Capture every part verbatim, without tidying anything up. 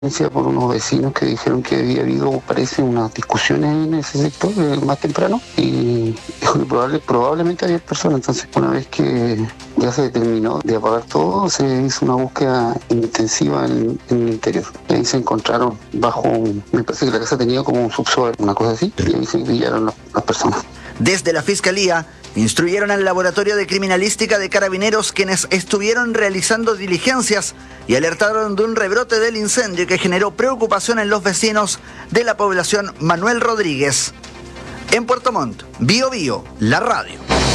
por unos vecinos que dijeron que había habido, parece, unas discusiones en ese sector eh, más temprano y dijo que probable, probablemente había personas. Entonces, una vez que ya se determinó de apagar todo, se hizo una búsqueda intensiva en, en el interior. Ahí se encontraron bajo, un, me parece que la casa tenía como un subsuelo, una cosa así, y ahí se pillaron las, las personas. Desde la Fiscalía instruyeron al Laboratorio de Criminalística de Carabineros, quienes estuvieron realizando diligencias y alertaron de un rebrote del incendio que generó preocupación en los vecinos de la población Manuel Rodríguez. En Puerto Montt, Bio Bio, la radio.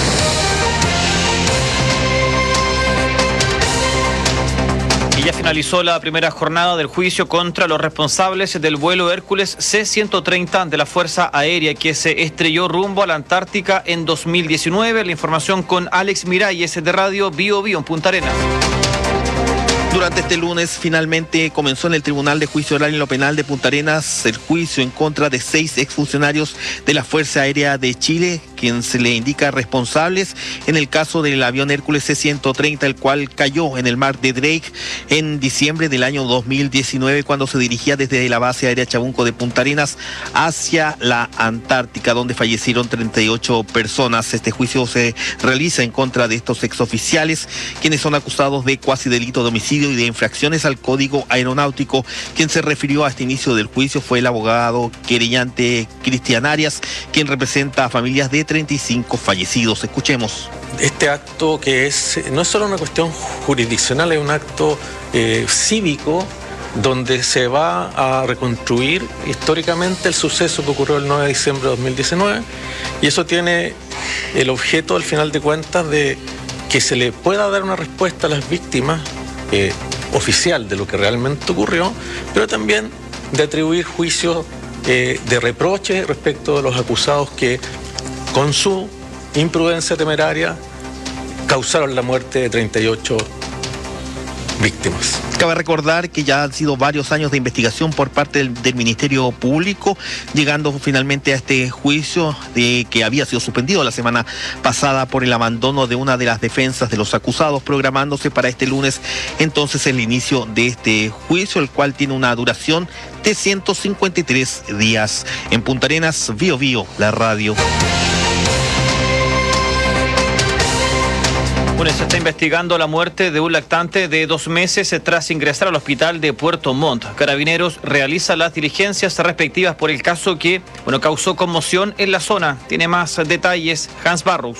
Y ya finalizó la primera jornada del juicio contra los responsables del vuelo Hércules C ciento treinta de la Fuerza Aérea que se estrelló rumbo a la Antártica en dos mil diecinueve. La información con Alex Miralles de Radio Bio Bio en Punta Arenas. Durante este lunes finalmente comenzó en el Tribunal de Juicio Oral en lo Penal de Punta Arenas el juicio en contra de seis exfuncionarios de la Fuerza Aérea de Chile, quien se le indica responsables en el caso del avión Hércules C ciento treinta, el cual cayó en el mar de Drake en diciembre del año dos mil diecinueve cuando se dirigía desde la base aérea Chabunco de Punta Arenas hacia la Antártica, donde fallecieron treinta y ocho personas. Este juicio se realiza en contra de estos exoficiales, quienes son acusados de cuasi delito de homicidio y de infracciones al Código Aeronáutico. Quien se refirió a este inicio del juicio fue el abogado querellante Cristian Arias, quien representa a familias de treinta y cinco fallecidos. Escuchemos. Este acto, que es no es solo una cuestión jurisdiccional, es un acto eh, cívico, donde se va a reconstruir históricamente el suceso que ocurrió el nueve de diciembre de dos mil diecinueve, y eso tiene el objeto, al final de cuentas, de que se le pueda dar una respuesta a las víctimas Eh, oficial de lo que realmente ocurrió, pero también de atribuir juicios eh, de reproche respecto de los acusados que con su imprudencia temeraria causaron la muerte de treinta y ocho víctimas. Cabe recordar que ya han sido varios años de investigación por parte del, del Ministerio Público, llegando finalmente a este juicio de que había sido suspendido la semana pasada por el abandono de una de las defensas de los acusados, programándose para este lunes entonces el inicio de este juicio, el cual tiene una duración de ciento cincuenta y tres días. En Punta Arenas, Bio Bio, la radio. Bueno, se está investigando la muerte de un lactante de dos meses tras ingresar al hospital de Puerto Montt. Carabineros realiza las diligencias respectivas por el caso que, bueno, causó conmoción en la zona. Tiene más detalles Hans Barros.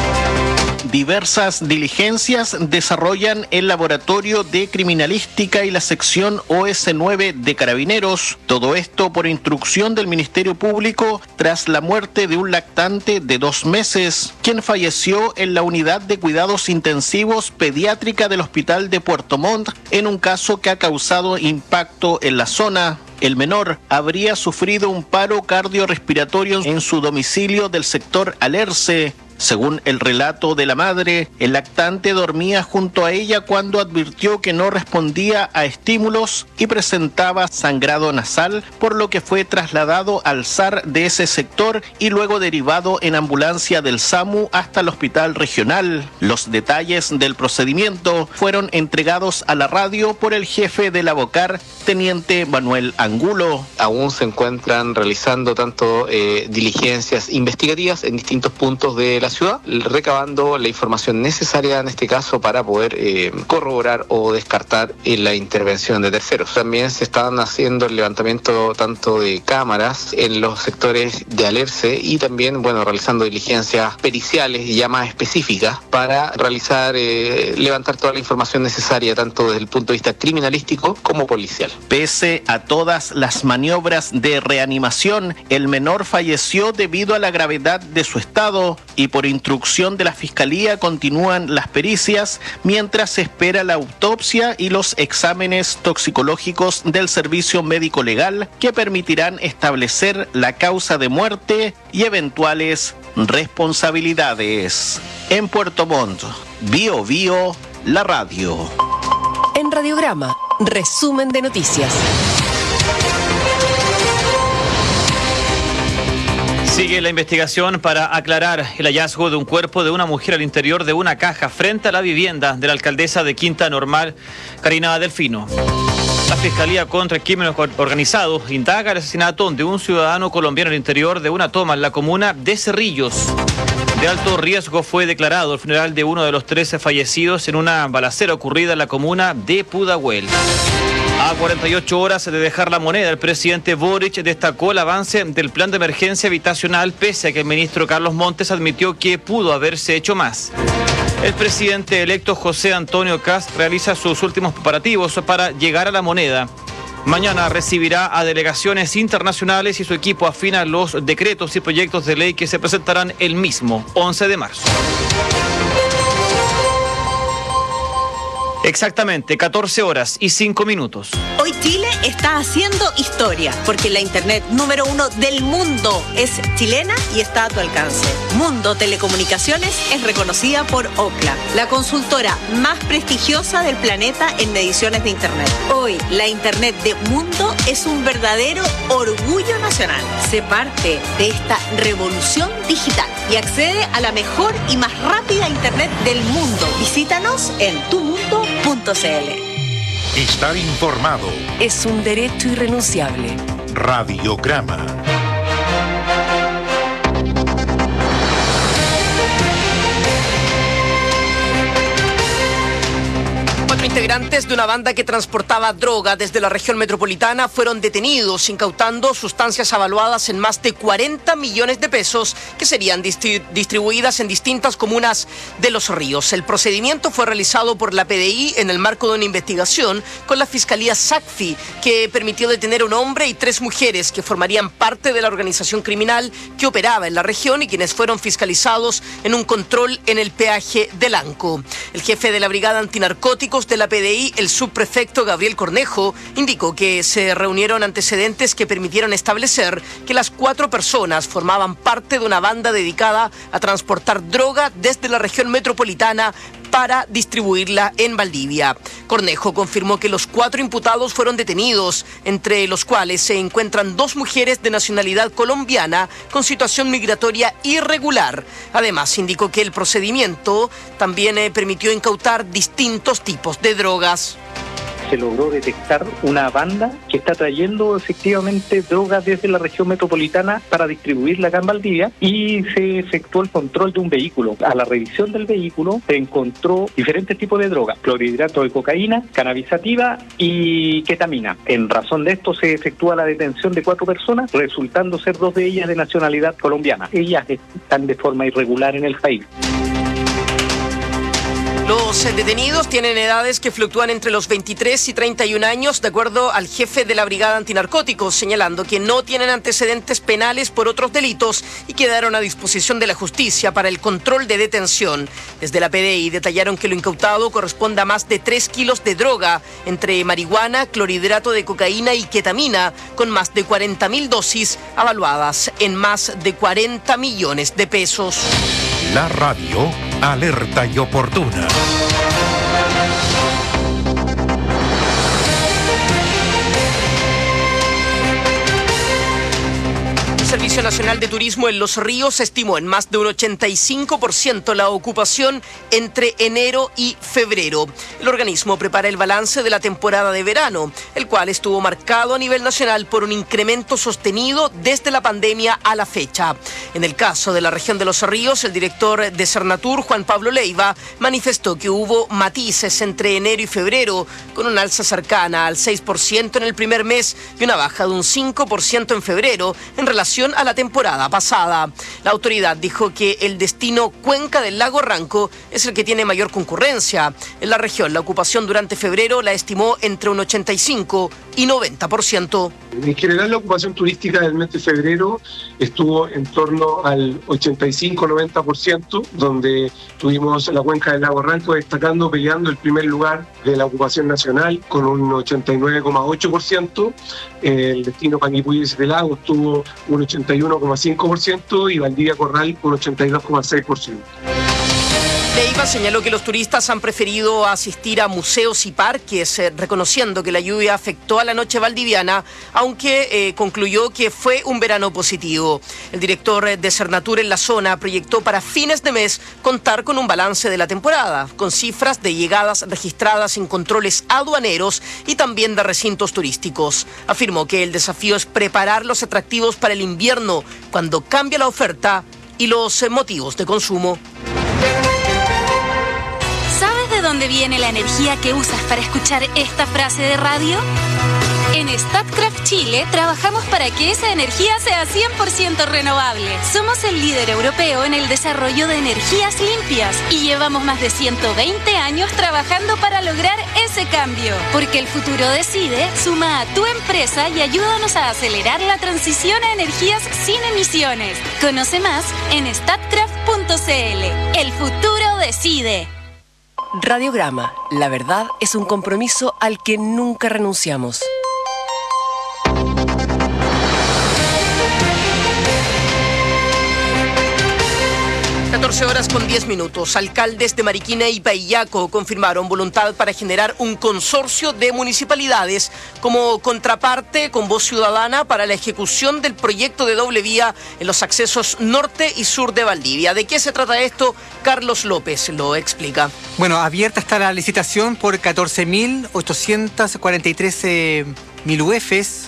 Diversas diligencias desarrollan el Laboratorio de Criminalística y la sección O S nueve de Carabineros. Todo esto por instrucción del Ministerio Público tras la muerte de un lactante de dos meses, quien falleció en la unidad de cuidados intensivos pediátrica del Hospital de Puerto Montt en un caso que ha causado impacto en la zona. El menor habría sufrido un paro cardiorrespiratorio en su domicilio del sector Alerce. Según el relato de la madre, el lactante dormía junto a ella cuando advirtió que no respondía a estímulos y presentaba sangrado nasal, por lo que fue trasladado al S A R de ese sector y luego derivado en ambulancia del SAMU hasta el hospital regional. Los detalles del procedimiento fueron entregados a la radio por el jefe de la BOCAR, teniente Manuel Angulo. Aún se encuentran realizando tanto eh, diligencias investigativas en distintos puntos de la ciudad, recabando la información necesaria en este caso para poder eh, corroborar o descartar eh, la intervención de terceros. También se están haciendo el levantamiento tanto de cámaras en los sectores de Alerce y también, bueno, realizando diligencias periciales ya más específicas para realizar, eh, levantar toda la información necesaria tanto desde el punto de vista criminalístico como policial. Pese a todas las maniobras de reanimación, el menor falleció debido a la gravedad de su estado y por instrucción de la Fiscalía continúan las pericias mientras se espera la autopsia y los exámenes toxicológicos del Servicio Médico Legal que permitirán establecer la causa de muerte y eventuales responsabilidades. En Puerto Montt, Bio Bio, la radio. En Radiograma, resumen de noticias. Sigue la investigación para aclarar el hallazgo de un cuerpo de una mujer al interior de una caja frente a la vivienda de la alcaldesa de Quinta Normal, Karina Delfino. La Fiscalía contra el Crimen Organizado indaga el asesinato de un ciudadano colombiano al interior de una toma en la comuna de Cerrillos. De alto riesgo fue declarado el funeral de uno de los trece fallecidos en una balacera ocurrida en la comuna de Pudahuel. A cuarenta y ocho horas de dejar la moneda, el presidente Boric destacó el avance del plan de emergencia habitacional, pese a que el ministro Carlos Montes admitió que pudo haberse hecho más. El presidente electo José Antonio Kast realiza sus últimos preparativos para llegar a la moneda. Mañana recibirá a delegaciones internacionales y su equipo afina los decretos y proyectos de ley que se presentarán el mismo once de marzo. Exactamente, catorce horas y cinco minutos. Hoy Chile está haciendo historia, porque la internet número uno del mundo es chilena y está a tu alcance. Mundo Telecomunicaciones es reconocida por Ookla, la consultora más prestigiosa del planeta en mediciones de internet. Hoy, la internet de Mundo es un verdadero orgullo nacional. Sé parte de esta revolución digital y accede a la mejor y más rápida internet del mundo. Visítanos en tu mundo punto c l. Estar informado es un derecho irrenunciable. Radiograma. Cuatro integrantes de una banda que transportaba droga desde la región metropolitana fueron detenidos, incautando sustancias avaluadas en más de cuarenta millones de pesos que serían distri- distribuidas en distintas comunas de Los Ríos. El procedimiento fue realizado por la P D I en el marco de una investigación con la Fiscalía SACFI, que permitió detener a un hombre y tres mujeres que formarían parte de la organización criminal que operaba en la región y quienes fueron fiscalizados en un control en el peaje de Lanco. El jefe de la Brigada Antinarcóticos de la P D I, el subprefecto Gabriel Cornejo, indicó que se reunieron antecedentes que permitieron establecer que las cuatro personas formaban parte de una banda dedicada a transportar droga desde la región metropolitana para distribuirla en Valdivia. Cornejo confirmó que los cuatro imputados fueron detenidos, entre los cuales se encuentran dos mujeres de nacionalidad colombiana con situación migratoria irregular. Además, indicó que el procedimiento también eh, permitió incautar distintos tipos de drogas. Se logró detectar una banda que está trayendo efectivamente drogas desde la región metropolitana para distribuirla acá en Valdivia, y se efectuó el control de un vehículo. A la revisión del vehículo se encontró diferentes tipos de drogas: clorhidrato de cocaína, cannabis sativa y ketamina. En razón de esto se efectúa la detención de cuatro personas, resultando ser dos de ellas de nacionalidad colombiana. Ellas están de forma irregular en el país. Los detenidos tienen edades que fluctúan entre los veintitrés y treinta y un años, de acuerdo al jefe de la Brigada Antinarcóticos, señalando que no tienen antecedentes penales por otros delitos y quedaron a disposición de la justicia para el control de detención. Desde la P D I detallaron que lo incautado corresponde a más de tres kilos de droga, entre marihuana, clorhidrato de cocaína y ketamina, con más de cuarenta mil dosis avaluadas en más de cuarenta millones de pesos. La radio, alerta y oportuna. El Servicio Nacional de Turismo en Los Ríos estimó en más de un ochenta y cinco por ciento la ocupación entre enero y febrero. El organismo prepara el balance de la temporada de verano, el cual estuvo marcado a nivel nacional por un incremento sostenido desde la pandemia a la fecha. En el caso de la región de Los Ríos, el director de Cernatur, Juan Pablo Leiva, manifestó que hubo matices entre enero y febrero, con una alza cercana al seis por ciento en el primer mes y una baja de un cinco por ciento en febrero en relación a la temporada pasada. La autoridad dijo que el destino Cuenca del Lago Ranco es el que tiene mayor concurrencia. En la región, la ocupación durante febrero la estimó entre un ochenta y cinco y noventa por ciento. En general, la ocupación turística del mes de febrero estuvo en torno al ochenta y cinco a noventa por ciento, donde tuvimos la Cuenca del Lago Ranco destacando, peleando el primer lugar de la ocupación nacional con un ochenta y nueve coma ocho por ciento. El destino Panguipulli de Lago tuvo un ochenta y uno coma cinco por ciento y Valdivia Corral un ochenta y dos coma seis por ciento. Leiva señaló que los turistas han preferido asistir a museos y parques, eh, reconociendo que la lluvia afectó a la noche valdiviana, aunque eh, concluyó que fue un verano positivo. El director de Cernatur en la zona proyectó para fines de mes contar con un balance de la temporada, con cifras de llegadas registradas en controles aduaneros y también de recintos turísticos. Afirmó que el desafío es preparar los atractivos para el invierno, cuando cambia la oferta y los eh, motivos de consumo. ¿Sabes de dónde viene la energía que usas para escuchar esta frase de radio? En Statkraft Chile trabajamos para que esa energía sea cien por ciento renovable. Somos el líder europeo en el desarrollo de energías limpias y llevamos más de ciento veinte años trabajando para lograr ese cambio. Porque el futuro decide, suma a tu empresa y ayúdanos a acelerar la transición a energías sin emisiones. Conoce más en statkraft punto c l. El futuro decide. Radiograma, la verdad es un compromiso al que nunca renunciamos. catorce horas con diez minutos. Alcaldes de Mariquina y Paillaco confirmaron voluntad para generar un consorcio de municipalidades como contraparte con voz ciudadana para la ejecución del proyecto de doble vía en los accesos norte y sur de Valdivia. ¿De qué se trata esto? Carlos López lo explica. Bueno, abierta está la licitación por catorce mil ochocientos cuarenta y tres eh, mil U Fs.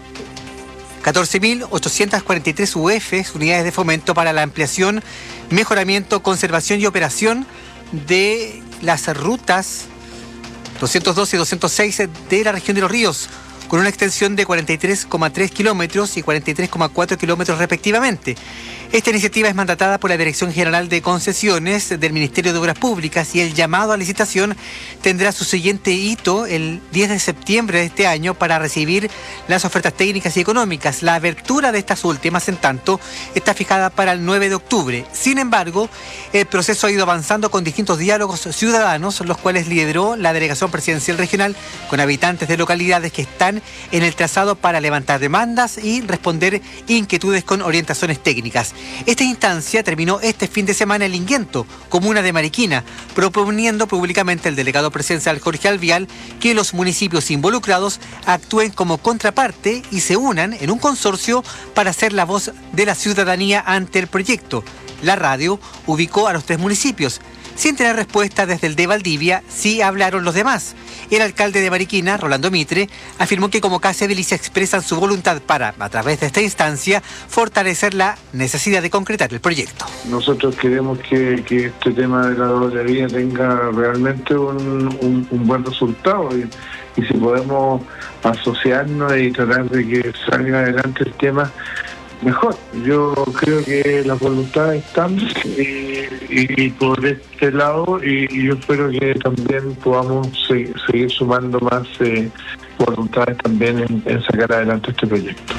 catorce mil ochocientos cuarenta y tres U Fs, unidades de fomento para la ampliación, mejoramiento, conservación y operación de las rutas doscientos doce y doscientos seis de la región de Los Ríos, con una extensión de cuarenta y tres coma tres kilómetros y cuarenta y tres coma cuatro kilómetros respectivamente. Esta iniciativa es mandatada por la Dirección General de Concesiones del Ministerio de Obras Públicas y el llamado a licitación tendrá su siguiente hito el diez de septiembre de este año para recibir las ofertas técnicas y económicas. La apertura de estas últimas, en tanto, está fijada para el nueve de octubre. Sin embargo, el proceso ha ido avanzando con distintos diálogos ciudadanos, los cuales lideró la Delegación Presidencial Regional con habitantes de localidades que están en el trazado para levantar demandas y responder inquietudes con orientaciones técnicas. Esta instancia terminó este fin de semana en Linguento, comuna de Mariquina, proponiendo públicamente el delegado presidencial Jorge Alvial que los municipios involucrados actúen como contraparte y se unan en un consorcio para ser la voz de la ciudadanía ante el proyecto. La radio ubicó a los tres municipios. Sin tener respuesta desde el de Valdivia, sí hablaron los demás. El alcalde de Mariquina, Rolando Mitre, afirmó que como Casa Edilicia expresan su voluntad para, a través de esta instancia, fortalecer la necesidad de concretar el proyecto. Nosotros queremos que, que este tema de la doble vía tenga realmente un, un, un buen resultado y, y si podemos asociarnos y tratar de que salga adelante el tema, mejor. Yo creo que las voluntades están y, y, y por este lado y, y yo espero que también podamos se, seguir sumando más eh, voluntades también en, en sacar adelante este proyecto.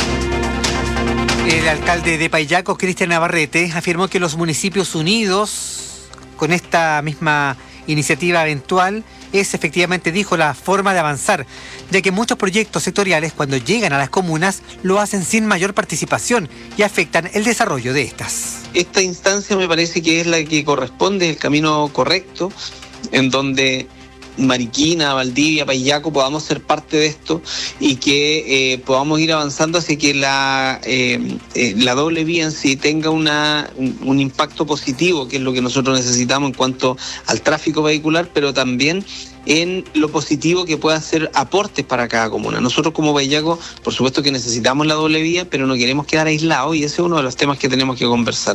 El alcalde de Paillaco, Cristian Navarrete, afirmó que los municipios unidos con esta misma iniciativa eventual es efectivamente, dijo, la forma de avanzar, ya que muchos proyectos sectoriales cuando llegan a las comunas lo hacen sin mayor participación y afectan el desarrollo de estas. Esta instancia me parece que es la que corresponde, el camino correcto, en donde Mariquina, Valdivia, Paillaco podamos ser parte de esto y que eh, podamos ir avanzando hacia que la, eh, eh, la doble vía en sí tenga una, un, un impacto positivo, que es lo que nosotros necesitamos en cuanto al tráfico vehicular, pero también en lo positivo que pueda hacer aportes para cada comuna. Nosotros como Paillaco, por supuesto que necesitamos la doble vía, pero no queremos quedar aislados y ese es uno de los temas que tenemos que conversar.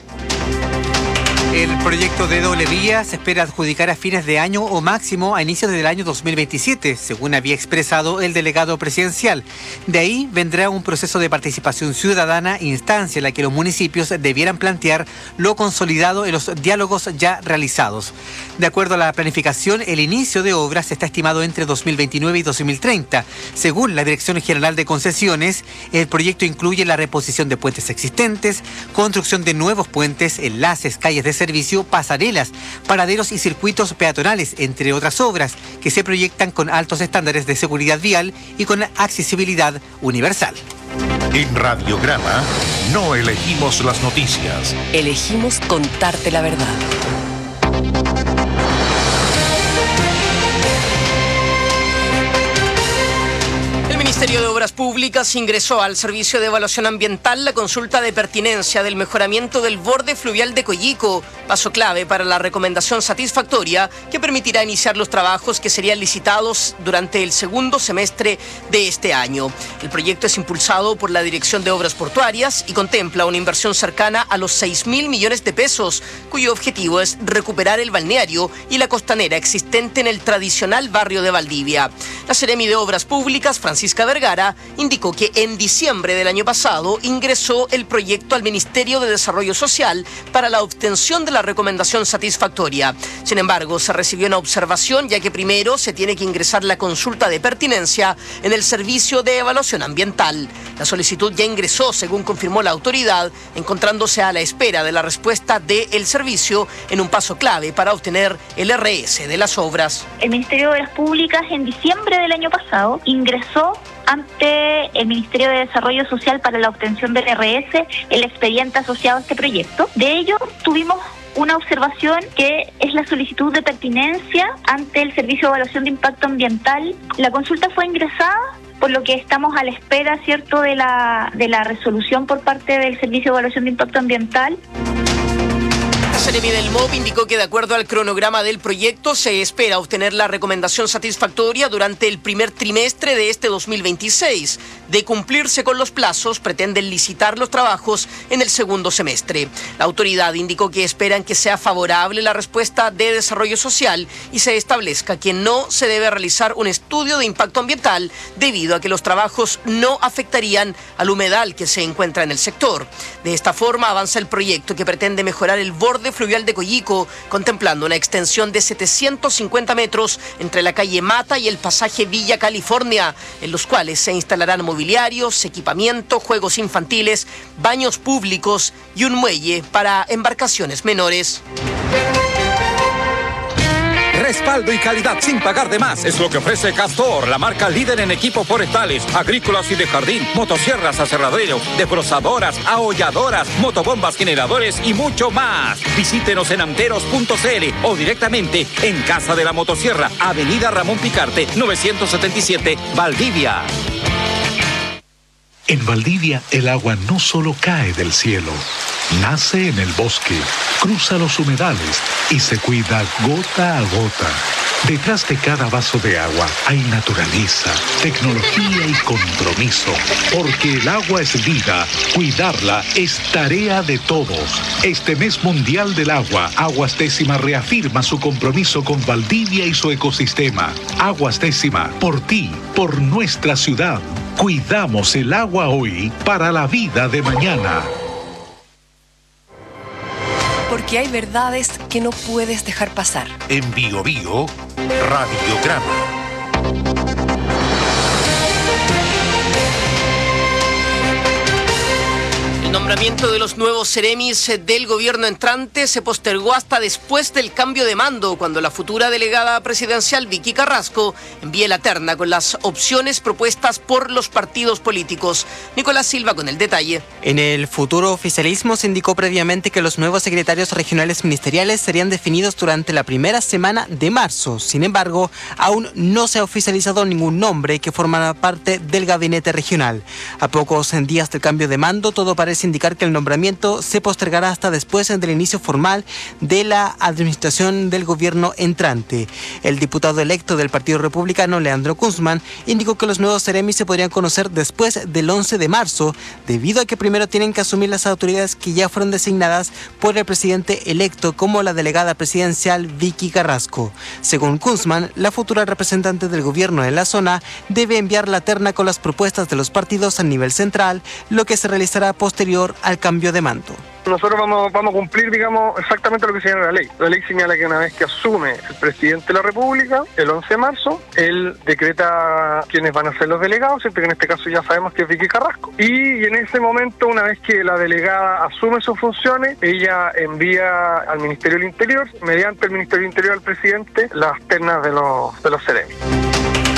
El proyecto de doble vía se espera adjudicar a fines de año o máximo a inicios del año dos mil veintisiete, según había expresado el delegado presidencial. De ahí vendrá un proceso de participación ciudadana, instancia en la que los municipios debieran plantear lo consolidado en los diálogos ya realizados. De acuerdo a la planificación, el inicio de obras está estimado entre dos mil veintinueve y dos mil treinta. Según la Dirección General de Concesiones, el proyecto incluye la reposición de puentes existentes, construcción de nuevos puentes, enlaces, calles de servicio, pasarelas, paraderos y circuitos peatonales, entre otras obras que se proyectan con altos estándares de seguridad vial y con accesibilidad universal. En Radiograma no elegimos las noticias. Elegimos contarte la verdad. Ministerio de Obras Públicas ingresó al Servicio de Evaluación Ambiental la consulta de pertinencia del mejoramiento del borde fluvial de Coyico, paso clave para la recomendación satisfactoria que permitirá iniciar los trabajos que serían licitados durante el segundo semestre de este año. El proyecto es impulsado por la Dirección de Obras Portuarias y contempla una inversión cercana a los seis mil millones de pesos, cuyo objetivo es recuperar el balneario y la costanera existente en el tradicional barrio de Valdivia. La Seremi de Obras Públicas, Francisca Vergara, indicó que en diciembre del año pasado ingresó el proyecto al Ministerio de Desarrollo Social para la obtención de la recomendación satisfactoria. Sin embargo, se recibió una observación, ya que primero se tiene que ingresar la consulta de pertinencia en el Servicio de Evaluación Ambiental. La solicitud ya ingresó, según confirmó la autoridad, encontrándose a la espera de la respuesta del servicio en un paso clave para obtener el R S de las obras. El Ministerio de Obras Públicas en diciembre del año pasado ingresó ante el Ministerio de Desarrollo Social para la obtención del R S el expediente asociado a este proyecto. De ello tuvimos una observación que es la solicitud de pertinencia ante el Servicio de Evaluación de Impacto Ambiental. La consulta fue ingresada, por lo que estamos a la espera, ¿cierto?, de la, de la resolución por parte del Servicio de Evaluación de Impacto Ambiental. La Seremi del M O B indicó que de acuerdo al cronograma del proyecto se espera obtener la recomendación satisfactoria durante el primer trimestre de este dos mil veintiséis. De cumplirse con los plazos, pretenden licitar los trabajos en el segundo semestre. La autoridad indicó que esperan que sea favorable la respuesta de desarrollo social y se establezca que no se debe realizar un estudio de impacto ambiental debido a que los trabajos no afectarían al humedal que se encuentra en el sector. De esta forma avanza el proyecto, que pretende mejorar el borde fluvial de Coyico, contemplando una extensión de setecientos cincuenta metros entre la calle Mata y el pasaje Villa California, en los cuales se instalarán mobiliarios, equipamiento, juegos infantiles, baños públicos y un muelle para embarcaciones menores. Respaldo y calidad sin pagar de más es lo que ofrece Castor, la marca líder en equipos forestales, agrícolas y de jardín, motosierras, aserraderos, desbrozadoras, aholladoras, motobombas, generadores y mucho más. Visítenos en amteros punto c l o directamente en Casa de la Motosierra, Avenida Ramón Picarte, novecientos setenta y siete, Valdivia. En Valdivia, el agua no solo cae del cielo, nace en el bosque, cruza los humedales y se cuida gota a gota. Detrás de cada vaso de agua hay naturaleza, tecnología y compromiso. Porque el agua es vida, cuidarla es tarea de todos. Este mes mundial del agua, Aguas Décima reafirma su compromiso con Valdivia y su ecosistema. Aguas Décima, por ti, por nuestra ciudad. Cuidamos el agua hoy para la vida de mañana. Porque hay verdades que no puedes dejar pasar. En Bio Bio, Radiograma. El nombramiento de los nuevos seremis del gobierno entrante se postergó hasta después del cambio de mando, cuando la futura delegada presidencial Vicky Carrasco envíe la terna con las opciones propuestas por los partidos políticos. Nicolás Silva con el detalle. En el futuro oficialismo se indicó previamente que los nuevos secretarios regionales ministeriales serían definidos durante la primera semana de marzo. Sin embargo, aún no se ha oficializado ningún nombre que formará parte del gabinete regional. A pocos días del cambio de mando, todo parece indicar que el nombramiento se postergará hasta después del inicio formal de la administración del gobierno entrante. El diputado electo del Partido Republicano, Leandro Kunzman, indicó que los nuevos seremis se podrían conocer después del once de marzo, debido a que primero tienen que asumir las autoridades que ya fueron designadas por el presidente electo, como la delegada presidencial Vicky Carrasco. Según Kunzman, la futura representante del gobierno en la zona debe enviar la terna con las propuestas de los partidos a nivel central, lo que se realizará posterior al cambio de mando. Nosotros vamos, vamos a cumplir, digamos, exactamente lo que señala la ley. La ley señala que una vez que asume el presidente de la República, el once de marzo, él decreta quiénes van a ser los delegados, siempre que en este caso ya sabemos que es Vicky Carrasco. Y, y en ese momento, una vez que la delegada asume sus funciones, ella envía al Ministerio del Interior, mediante el Ministerio del Interior al presidente, las ternas de los, de los seremis.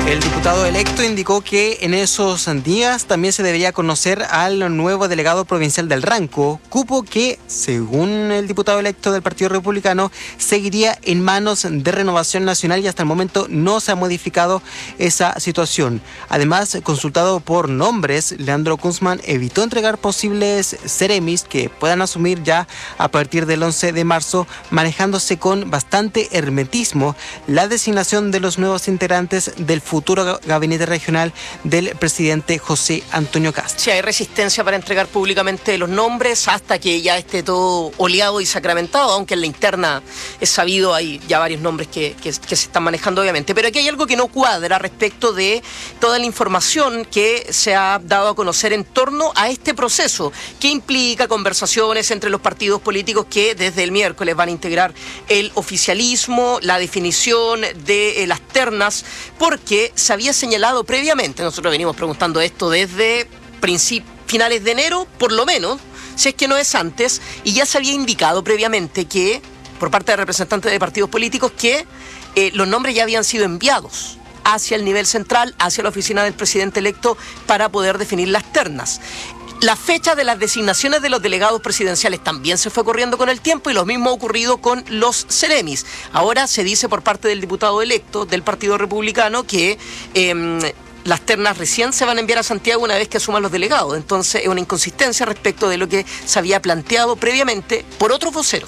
El diputado electo indicó que en esos días también se debería conocer al nuevo delegado provincial del Ranco, cupo que, según el diputado electo del Partido Republicano, seguiría en manos de Renovación Nacional y hasta el momento no se ha modificado esa situación. Además, consultado por nombres, Leandro Kunzman evitó entregar posibles seremis que puedan asumir ya a partir del once de marzo, manejándose con bastante hermetismo la designación de los nuevos integrantes del futuro gabinete regional del presidente José Antonio Kast. Sí, hay resistencia para entregar públicamente los nombres hasta que ya esté todo oleado y sacramentado, aunque en la interna es sabido, hay ya varios nombres que, que, que se están manejando obviamente. Pero aquí hay algo que no cuadra respecto de toda la información que se ha dado a conocer en torno a este proceso, que implica conversaciones entre los partidos políticos que desde el miércoles van a integrar el oficialismo, la definición de eh, las ternas, porque se había señalado previamente, nosotros venimos preguntando esto desde princip- finales de enero, por lo menos, si es que no es antes, y ya se había indicado previamente que, por parte de representantes de partidos políticos, que eh, los nombres ya habían sido enviados hacia el nivel central, hacia la oficina del presidente electo, para poder definir las ternas. La fecha de las designaciones de los delegados presidenciales también se fue corriendo con el tiempo y lo mismo ha ocurrido con los seremis. Ahora se dice por parte del diputado electo del Partido Republicano que eh, las ternas recién se van a enviar a Santiago una vez que asuman los delegados. Entonces es una inconsistencia respecto de lo que se había planteado previamente por otros voceros.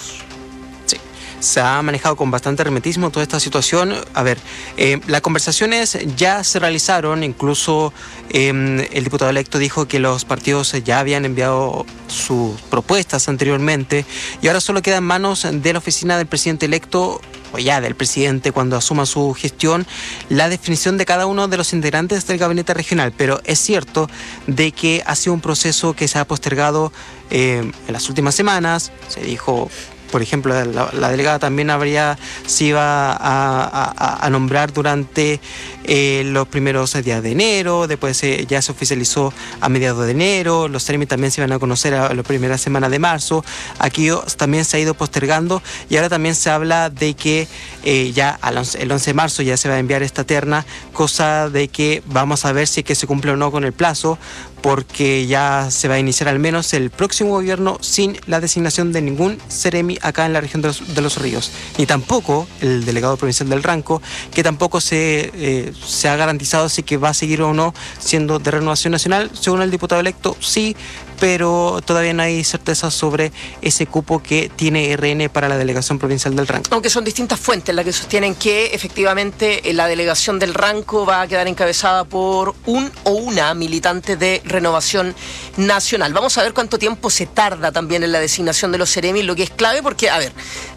Se ha manejado con bastante hermetismo toda esta situación. A ver, eh, las conversaciones ya se realizaron, incluso eh, el diputado electo dijo que los partidos ya habían enviado sus propuestas anteriormente y ahora solo queda en manos de la oficina del presidente electo, o ya del presidente cuando asuma su gestión, la definición de cada uno de los integrantes del gabinete regional. Pero es cierto de que ha sido un proceso que se ha postergado eh, en las últimas semanas. Se dijo, por ejemplo, la, la delegada también habría, se iba a, a, a nombrar durante eh, los primeros días de enero, después eh, ya se oficializó a mediados de enero, los términos también se iban a conocer a la primera semana de marzo. Aquí también se ha ido postergando y ahora también se habla de que eh, ya al once, el once de marzo ya se va a enviar esta terna, cosa de que vamos a ver si es que se cumple o no con el plazo, porque ya se va a iniciar al menos el próximo gobierno sin la designación de ningún seremi acá en la región de los, de los Ríos, ni tampoco el delegado provincial del Ranco, que tampoco se, eh, se ha garantizado si que va a seguir o no siendo de Renovación Nacional. Según el diputado electo, sí, pero todavía no hay certeza sobre ese cupo que tiene R N para la delegación provincial del Ranco. Aunque son distintas fuentes las que sostienen que efectivamente la delegación del Ranco va a quedar encabezada por un o una militante de Renovación Nacional. Vamos a ver cuánto tiempo se tarda también en la designación de los seremis, lo que es clave porque, a ver,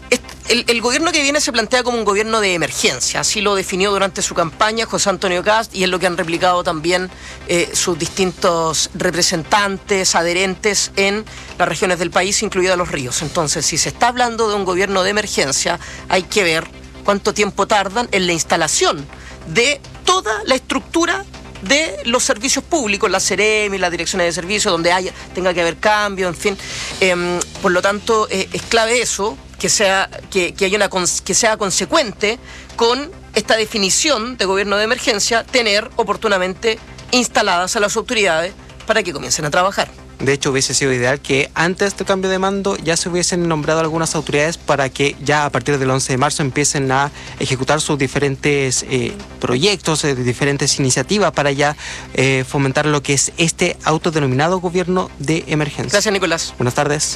el, el gobierno que viene se plantea como un gobierno de emergencia, así lo definió durante su campaña José Antonio Kast y es lo que han replicado también eh, sus distintos representantes, adherentes en las regiones del país, incluidos los ríos. Entonces, si se está hablando de un gobierno de emergencia, hay que ver cuánto tiempo tardan en la instalación de toda la estructura de los servicios públicos, la Seremi, las direcciones de servicio, donde haya, tenga que haber cambio, en fin. Eh, por lo tanto, eh, es clave eso, que sea, que, que haya una que sea consecuente con esta definición de gobierno de emergencia, tener oportunamente instaladas a las autoridades para que comiencen a trabajar. De hecho, hubiese sido ideal que antes del cambio de mando ya se hubiesen nombrado algunas autoridades para que ya a partir del once de marzo empiecen a ejecutar sus diferentes eh, proyectos, eh, diferentes iniciativas para ya eh, fomentar lo que es este autodenominado gobierno de emergencia. Gracias, Nicolás. Buenas tardes.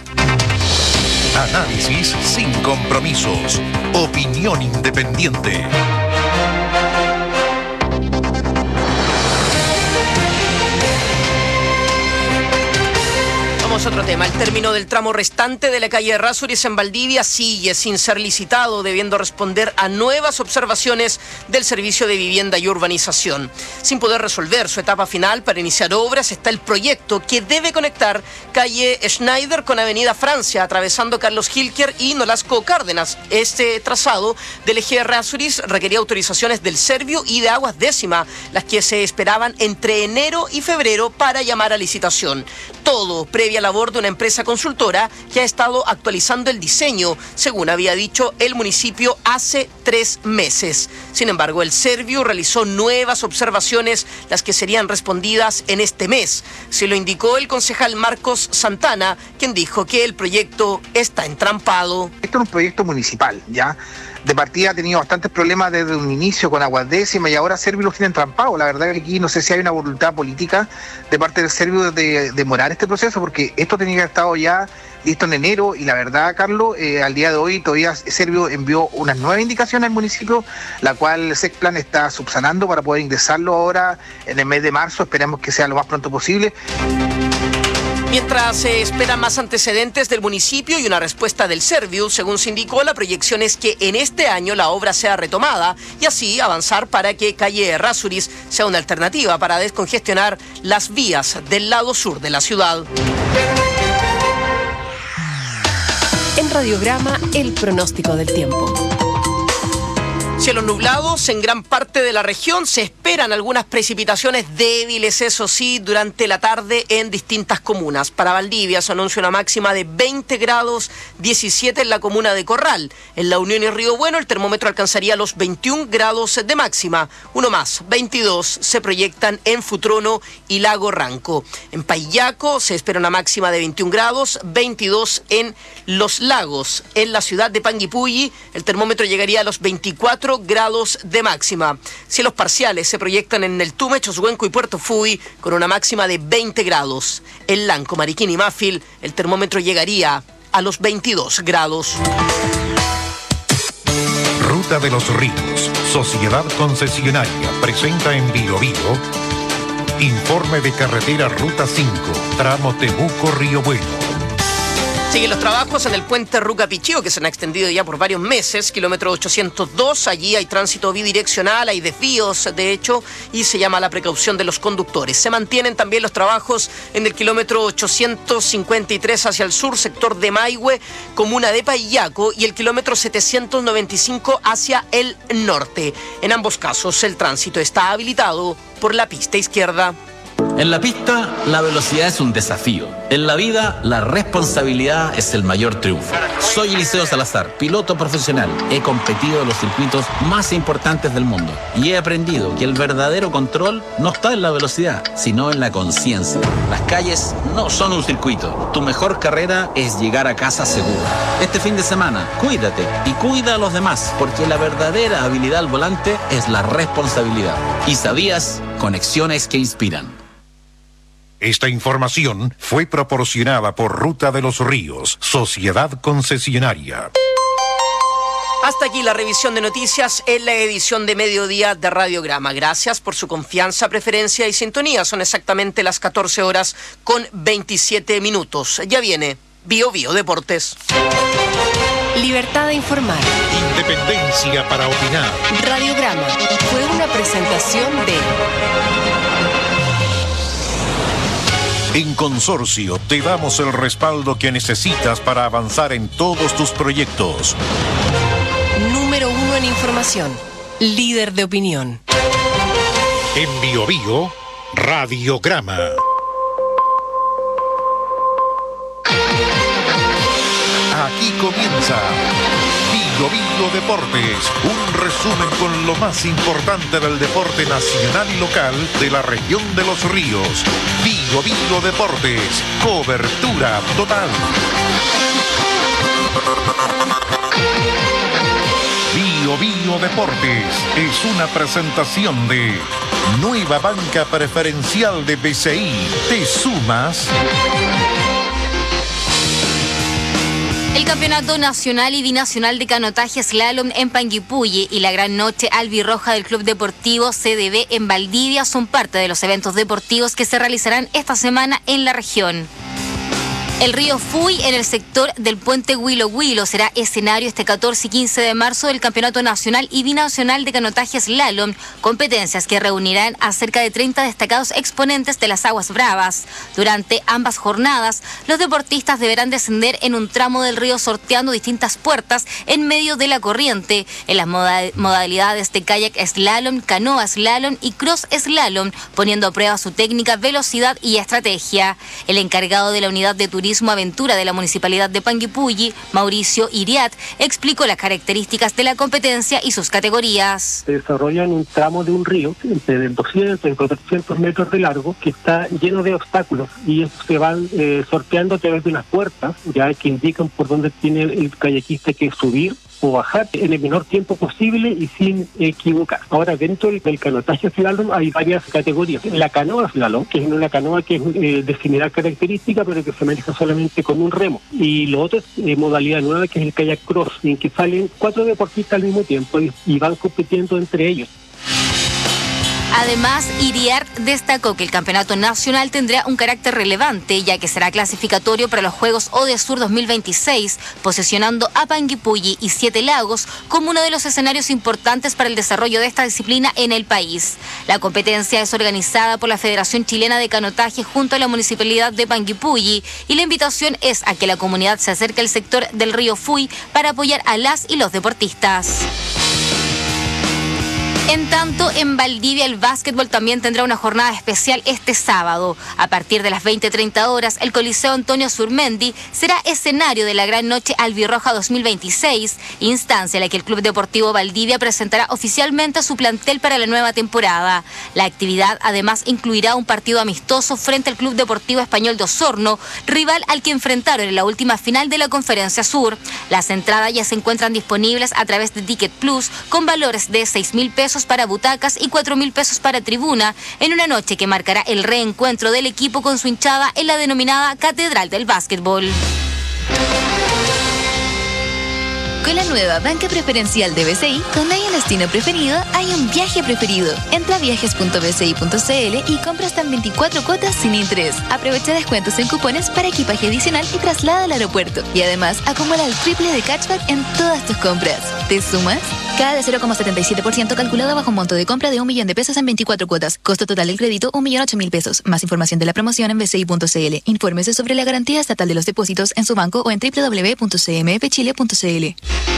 Análisis sin compromisos. Opinión independiente. Otro tema, el término del tramo restante de la calle Errázuriz en Valdivia sigue sin ser licitado, debiendo responder a nuevas observaciones del Servicio de Vivienda y Urbanización. Sin poder resolver su etapa final para iniciar obras, está el proyecto que debe conectar calle Schneider con avenida Francia, atravesando Carlos Hilker y Nolasco Cárdenas. Este trazado del eje Errázuriz requería autorizaciones del Servio y de Aguas Décima, las que se esperaban entre enero y febrero para llamar a licitación. Todo previa a la labor de una empresa consultora que ha estado actualizando el diseño, según había dicho el municipio hace tres meses. Sin embargo, el Serviu realizó nuevas observaciones, las que serían respondidas en este mes. Se lo indicó el concejal Marcos Santana, quien dijo que el proyecto está entrampado. Esto es un proyecto municipal, ¿ya? De partida ha tenido bastantes problemas desde un inicio con aguas décimas y ahora Serviu los tiene entrampados. La verdad que aquí no sé si hay una voluntad política de parte del Serviu de demorar este proceso, porque esto tenía que haber estado ya listo en enero y la verdad, Carlos, eh, al día de hoy todavía Serviu envió unas nuevas indicaciones al municipio, la cual el SECPLAN está subsanando para poder ingresarlo ahora en el mes de marzo. Esperamos que sea lo más pronto posible. Mientras se esperan más antecedentes del municipio y una respuesta del Serviu, según se indicó, la proyección es que en este año la obra sea retomada y así avanzar para que calle Errázuriz sea una alternativa para descongestionar las vías del lado sur de la ciudad. En Radiograma, el pronóstico del tiempo. Cielos nublados en gran parte de la región. Se esperan algunas precipitaciones débiles, eso sí, durante la tarde en distintas comunas. Para Valdivia se anuncia una máxima de veinte grados, diecisiete en la comuna de Corral. En La Unión y Río Bueno el termómetro alcanzaría los veintiún grados de máxima. Uno más, veintidós se proyectan en Futrono y Lago Ranco. En Payaco se espera una máxima de veintiún grados, veintidós en Los Lagos. En la ciudad de Panguipulli el termómetro llegaría a los veinticuatro grados de máxima. Cielos parciales se proyectan en el Tume, Choshuenco y Puerto Fui con una máxima de veinte grados. En Lanco, Mariquín y Mafil el termómetro llegaría a los veintidós grados. Ruta de los Ríos, Sociedad Concesionaria, presenta en Bio Bio informe de carretera Ruta cinco, tramo Temuco-Río Bueno. Siguen los trabajos en el puente Rucapichío, que se han extendido ya por varios meses, kilómetro ochocientos dos. Allí hay tránsito bidireccional, hay desvíos, de hecho, y se llama la precaución de los conductores. Se mantienen también los trabajos en el kilómetro ochocientos cincuenta y tres hacia el sur, sector de Maihue, comuna de Payaco, y el kilómetro setecientos noventa y cinco hacia el norte. En ambos casos, el tránsito está habilitado por la pista izquierda. En la pista, la velocidad es un desafío. En la vida, la responsabilidad es el mayor triunfo. Soy Eliseo Salazar, piloto profesional. He competido en los circuitos más importantes del mundo y he aprendido que el verdadero control no está en la velocidad, sino en la conciencia. Las calles no son un circuito. Tu mejor carrera es llegar a casa seguro. Este fin de semana, cuídate y cuida a los demás, porque la verdadera habilidad al volante es la responsabilidad. ¿Y sabías? Conexiones que inspiran. Esta información fue proporcionada por Ruta de los Ríos, Sociedad Concesionaria. Hasta aquí la revisión de noticias en la edición de mediodía de Radiograma. Gracias por su confianza, preferencia y sintonía. Son exactamente las catorce horas con veintisiete minutos. Ya viene Bio Bio Deportes. Libertad de informar. Independencia para opinar. Radiograma fue una presentación de... En Consorcio te damos el respaldo que necesitas para avanzar en todos tus proyectos. Número uno en información. Líder de opinión. En Bio Bio, Radiograma. Aquí comienza Bio Bio Deportes, un resumen con lo más importante del deporte nacional y local de la región de los ríos. Bio Bio Deportes, cobertura total. Bio Bio Deportes es una presentación de Nueva Banca Preferencial de B C I. ¿Te sumas? El Campeonato Nacional y Binacional de Canotaje Slalom en Panguipulli y la Gran Noche Albirroja del Club Deportivo C D B en Valdivia son parte de los eventos deportivos que se realizarán esta semana en la región. El río Fuy en el sector del puente Huilo Huilo será escenario este catorce y quince de marzo del Campeonato Nacional y Binacional de Canotaje Slalom, competencias que reunirán a cerca de treinta destacados exponentes de las aguas bravas. Durante ambas jornadas, los deportistas deberán descender en un tramo del río sorteando distintas puertas en medio de la corriente, en las moda- modalidades de kayak slalom, canoa slalom y cross slalom, poniendo a prueba su técnica, velocidad y estrategia. El encargado de la unidad de turismo Aventura de la Municipalidad de Panguipulli, Mauricio Iriat, explicó las características de la competencia y sus categorías. Se desarrolla en un tramo de un río entre doscientos y cuatrocientos metros de largo que está lleno de obstáculos y estos se van eh, sorteando a través de unas puertas ya que indican por dónde tiene el kayakista que subir o bajar en el menor tiempo posible y sin equivocar. Ahora, dentro del, del canotaje slalom hay varias categorías. La canoa slalom, que es una canoa que es eh, de similar característica, pero que se maneja solamente con un remo. Y lo otro es eh, modalidad nueva, que es el kayak cross, en que salen cuatro deportistas al mismo tiempo y, y van compitiendo entre ellos. Además, Iriart destacó que el campeonato nacional tendrá un carácter relevante, ya que será clasificatorio para los Juegos Odesur dos mil veintiséis, posicionando a Panguipulli y Siete Lagos como uno de los escenarios importantes para el desarrollo de esta disciplina en el país. La competencia es organizada por la Federación Chilena de Canotaje junto a la Municipalidad de Panguipulli y la invitación es a que la comunidad se acerque al sector del río Fuy para apoyar a las y los deportistas. En tanto, en Valdivia el básquetbol también tendrá una jornada especial este sábado. A partir de las veinte treinta horas, el Coliseo Antonio Surmendi será escenario de la Gran Noche Albirroja dos mil veintiséis, instancia en la que el Club Deportivo Valdivia presentará oficialmente su plantel para la nueva temporada. La actividad además incluirá un partido amistoso frente al Club Deportivo Español de Osorno, rival al que enfrentaron en la última final de la Conferencia Sur. Las entradas ya se encuentran disponibles a través de Ticket Plus con valores de seis mil pesos para butacas y cuatro mil pesos para tribuna, en una noche que marcará el reencuentro del equipo con su hinchada en la denominada Catedral del Básquetbol. Con la nueva banca preferencial de B C I, donde hay un destino preferido, hay un viaje preferido. Entra a viajes punto b c i punto c l y compra hasta en veinticuatro cuotas sin interés. Aprovecha descuentos en cupones para equipaje adicional y traslada al aeropuerto. Y además, acumula el triple de cashback en todas tus compras. ¿Te sumas? Cada de cero coma setenta y siete por ciento calculado bajo un monto de compra de un millón de pesos en veinticuatro cuotas. Costo total del crédito, un millón ocho mil pesos. Más información de la promoción en b c i punto c l. Infórmese sobre la garantía estatal de los depósitos en su banco o en w w w punto c m f chile punto c l.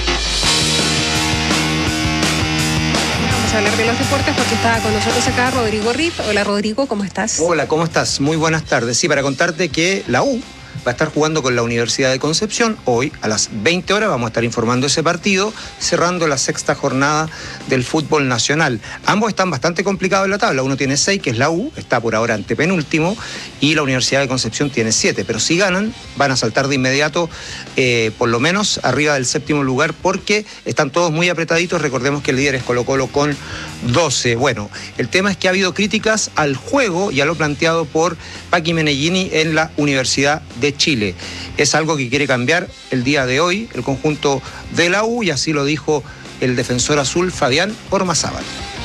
Vamos a hablar de los deportes porque está con nosotros acá Rodrigo Riff. Hola Rodrigo, ¿cómo estás? Hola, ¿cómo estás? Muy buenas tardes. Sí, para contarte que la U va a estar jugando con la Universidad de Concepción. Hoy a las veinte horas vamos a estar informando ese partido, cerrando la sexta jornada del fútbol nacional. Ambos están bastante complicados en la tabla. Uno tiene seis, que es la U, está por ahora antepenúltimo, y la Universidad de Concepción tiene siete. Pero si ganan, van a saltar de inmediato, eh, por lo menos arriba del séptimo lugar, porque están todos muy apretaditos. Recordemos que el líder es Colo-Colo con doce. Bueno, el tema es que ha habido críticas al juego, ya lo planteado por Paqui Menellini en la Universidad de Chile. Es algo que quiere cambiar el día de hoy el conjunto de la U, y así lo dijo el defensor azul Fabián Ormazábal.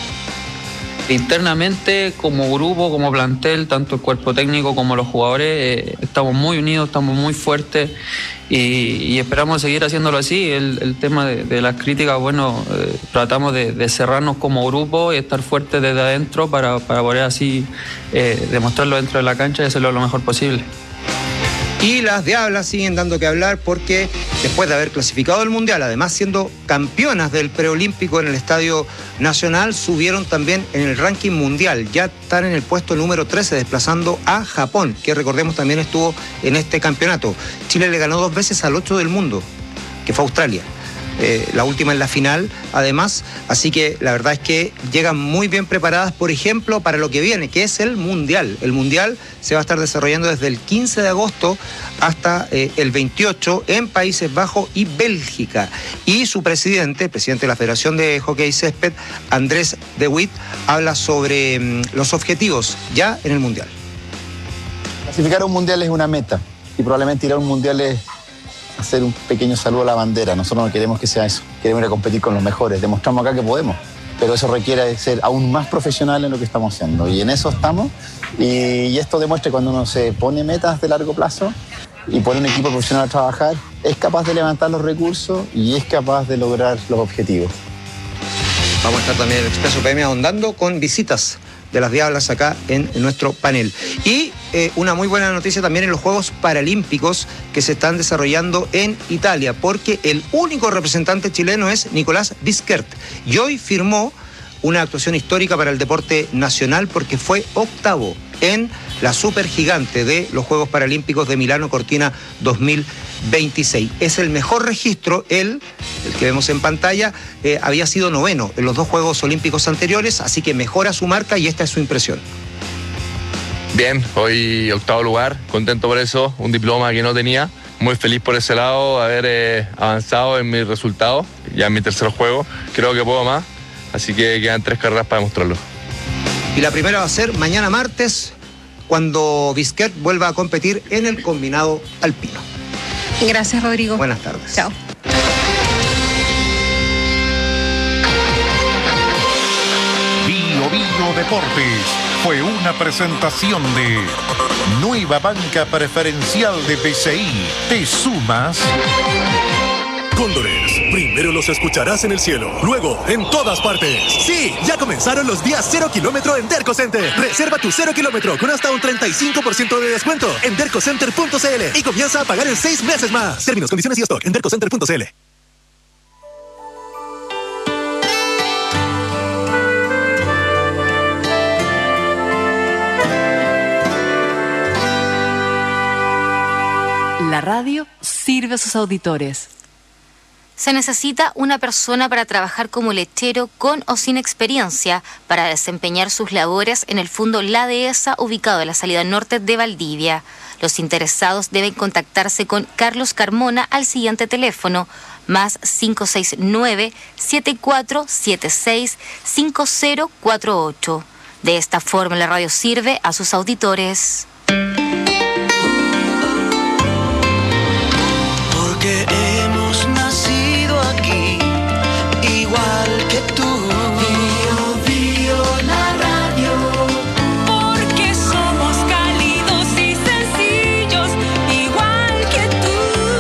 Internamente, como grupo, como plantel, tanto el cuerpo técnico como los jugadores, eh, estamos muy unidos, estamos muy fuertes y, y esperamos seguir haciéndolo así. El, el tema de, de las críticas, bueno, eh, tratamos de, de cerrarnos como grupo y estar fuertes desde adentro para, para poder así eh, demostrarlo dentro de la cancha y hacerlo lo mejor posible. Y las Diablas siguen dando que hablar porque después de haber clasificado el Mundial, además siendo campeonas del preolímpico en el Estadio Nacional, subieron también en el ranking mundial. Ya están en el puesto número trece, desplazando a Japón, que recordemos también estuvo en este campeonato. Chile le ganó dos veces al ocho del mundo, que fue Australia. Eh, la última en la final, además, así que la verdad es que llegan muy bien preparadas, por ejemplo, para lo que viene, que es el Mundial. El Mundial se va a estar desarrollando desde el quince de agosto hasta eh, el veintiocho en Países Bajos y Bélgica. Y su presidente, el presidente de la Federación de Hockey Césped, Andrés De Witt, habla sobre mm, los objetivos ya en el Mundial. Clasificar a un Mundial es una meta y probablemente ir a un Mundial es hacer un pequeño saludo a la bandera. Nosotros no queremos que sea eso, queremos ir a competir con los mejores, demostramos acá que podemos, pero eso requiere ser aún más profesional en lo que estamos haciendo y en eso estamos, y, y esto demuestra que cuando uno se pone metas de largo plazo, y pone un equipo profesional a trabajar, es capaz de levantar los recursos y es capaz de lograr los objetivos. Vamos a estar también en el Expreso P M ahondando con visitas de las Diablas acá en, en nuestro panel. Y eh, una muy buena noticia también en los Juegos Paralímpicos que se están desarrollando en Italia, porque el único representante chileno es Nicolás Bisquert. Y hoy firmó una actuación histórica para el deporte nacional porque fue octavo en la supergigante de los Juegos Paralímpicos de Milano Cortina dos mil veintiséis. Es el mejor registro. Él, el que vemos en pantalla, eh, había sido noveno en los dos Juegos Olímpicos anteriores, así que mejora su marca y esta es su impresión. Bien, hoy octavo lugar, contento por eso, un diploma que no tenía. Muy feliz por ese lado, haber eh, avanzado en mis resultados, ya en mi tercer juego. Creo que puedo más, así que quedan tres carreras para demostrarlo. Y la primera va a ser mañana martes, cuando Bisquert vuelva a competir en el combinado alpino. Gracias, Rodrigo. Buenas tardes. Chao. Bio Bio Deportes fue una presentación de Nueva Banca Preferencial de B C I. ¿Te sumas? Cóndores, primero los escucharás en el cielo, luego en todas partes. Sí, ya comenzaron los días cero kilómetro en Derco Center. Reserva tu cero kilómetro con hasta un treinta y cinco por ciento de descuento en derco center punto c l y comienza a pagar en seis meses más. Términos, condiciones y stock en derco center punto c l. La radio sirve a sus auditores. Se necesita una persona para trabajar como lechero con o sin experiencia para desempeñar sus labores en el Fundo La Dehesa ubicado en la salida norte de Valdivia. Los interesados deben contactarse con Carlos Carmona al siguiente teléfono más cinco seis nueve, siete cuatro siete seis, cinco cero cuatro ocho. De esta forma la radio sirve a sus auditores. Porque hemos nacido aquí, igual que tú. Bio, bio, la radio. Porque somos cálidos y sencillos, igual que tú.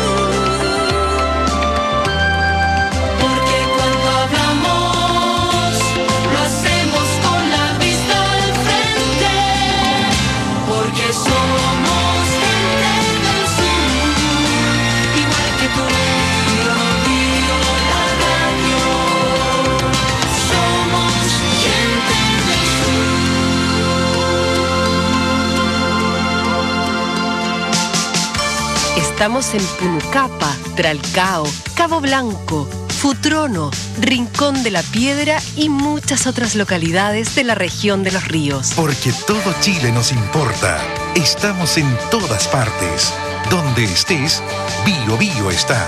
Porque cuando hablamos, lo hacemos con la vista al frente. Porque somos gente del sur, igual que tú. Bio, bio, la radio. Somos gente del Estamos en Punucapa, Tralcao, Cabo Blanco, Futrono, Rincón de la Piedra y muchas otras localidades de la región de los ríos. Porque todo Chile nos importa. Estamos en todas partes. Donde estés, Bio Bio está.